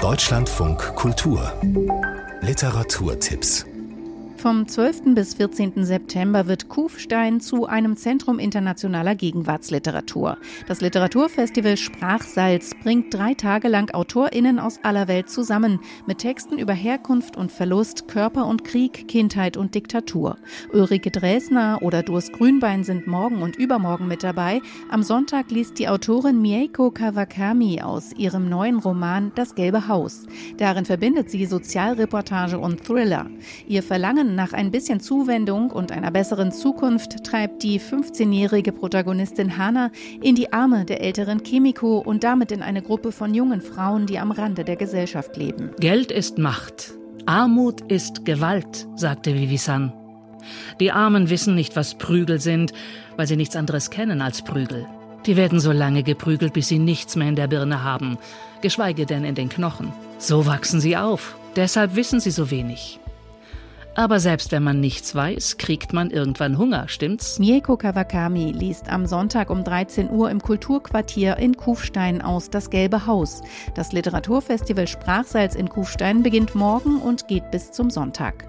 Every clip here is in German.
Deutschlandfunk Kultur Literaturtipps. Vom 12. bis 14. September wird Kufstein zu einem Zentrum internationaler Gegenwartsliteratur. Das Literaturfestival Sprachsalz bringt 3 Tage lang AutorInnen aus aller Welt zusammen, mit Texten über Herkunft und Verlust, Körper und Krieg, Kindheit und Diktatur. Ulrike Dresner oder Durst Grünbein sind morgen und übermorgen mit dabei. Am Sonntag liest die Autorin Mieko Kawakami aus ihrem neuen Roman Das gelbe Haus. Darin verbindet sie Sozialreportage und Thriller. Ihr Verlangen nach ein bisschen Zuwendung und einer besseren Zukunft treibt die 15-jährige Protagonistin Hana in die Arme der älteren Kimiko und damit in eine Gruppe von jungen Frauen, die am Rande der Gesellschaft leben. Geld ist Macht, Armut ist Gewalt, sagte Vivi-san. Die Armen wissen nicht, was Prügel sind, weil sie nichts anderes kennen als Prügel. Die werden so lange geprügelt, bis sie nichts mehr in der Birne haben, geschweige denn in den Knochen. So wachsen sie auf, deshalb wissen sie so wenig. Aber selbst wenn man nichts weiß, kriegt man irgendwann Hunger, stimmt's? Mieko Kawakami liest am Sonntag um 13 Uhr im Kulturquartier in Kufstein aus Das gelbe Haus. Das Literaturfestival Sprachsalz in Kufstein beginnt morgen und geht bis zum Sonntag.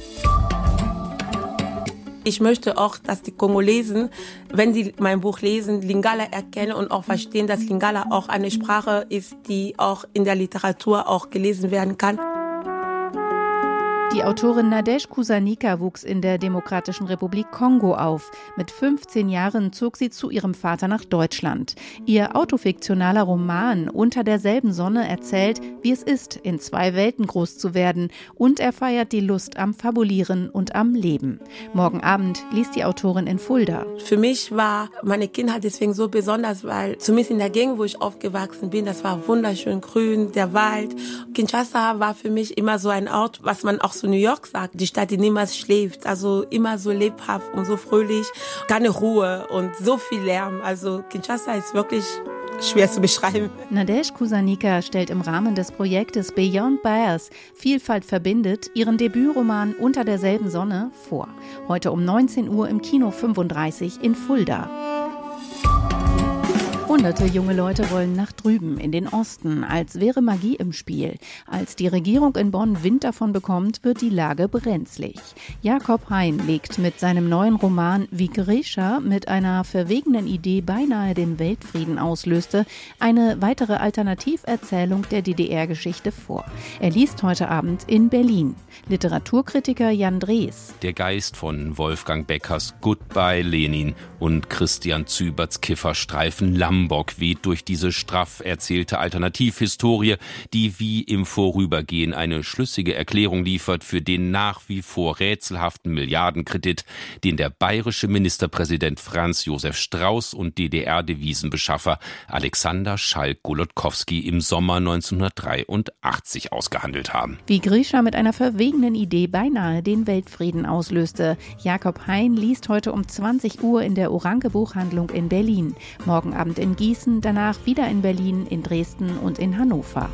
Ich möchte auch, dass die Kongolesen, wenn sie mein Buch lesen, Lingala erkennen und auch verstehen, dass Lingala auch eine Sprache ist, die auch in der Literatur auch gelesen werden kann. Die Autorin Nadège Kusanika wuchs in der Demokratischen Republik Kongo auf. Mit 15 Jahren zog sie zu ihrem Vater nach Deutschland. Ihr autofiktionaler Roman Unter derselben Sonne erzählt, wie es ist, in 2 Welten groß zu werden, und er feiert die Lust am Fabulieren und am Leben. Morgen Abend liest die Autorin in Fulda. Für mich war meine Kindheit deswegen so besonders, weil zumindest in der Gegend, wo ich aufgewachsen bin, das war wunderschön grün, der Wald. Kinshasa war für mich immer so ein Ort, was man auch so New York sagt, die Stadt, die niemals schläft, also immer so lebhaft und so fröhlich, keine Ruhe und so viel Lärm. Also Kinshasa ist wirklich schwer zu beschreiben. Nadège Kusanika stellt im Rahmen des Projektes Beyond Bias Vielfalt verbindet ihren Debütroman Unter derselben Sonne vor. Heute um 19 Uhr im Kino 35 in Fulda. Hunderte junge Leute wollen nach drüben, in den Osten, als wäre Magie im Spiel. Als die Regierung in Bonn Wind davon bekommt, wird die Lage brenzlig. Jakob Hein legt mit seinem neuen Roman Wie Grisha mit einer verwegenen Idee beinahe den Weltfrieden auslöste, eine weitere Alternativerzählung der DDR-Geschichte vor. Er liest heute Abend in Berlin. Literaturkritiker Jan Drees. Der Geist von Wolfgang Beckers Goodbye Lenin und Christian Züberts Kifferstreifen Lambok weht durch diese straff erzählte Alternativhistorie, die wie im Vorübergehen eine schlüssige Erklärung liefert für den nach wie vor rätselhaften Milliardenkredit, den der bayerische Ministerpräsident Franz Josef Strauß und DDR-Devisenbeschaffer Alexander Schalk-Golodkowski im Sommer 1983 ausgehandelt haben. Wie Grisha mit einer verwegenen Idee beinahe den Weltfrieden auslöste. Jakob Hein liest heute um 20 Uhr in der Orange Buchhandlung in Berlin. Morgen Abend in Gießen, danach wieder in Berlin, in Dresden und in Hannover.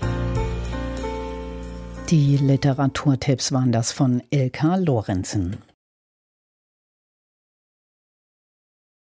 Die Literaturtipps waren das von Ilka Lorenzen.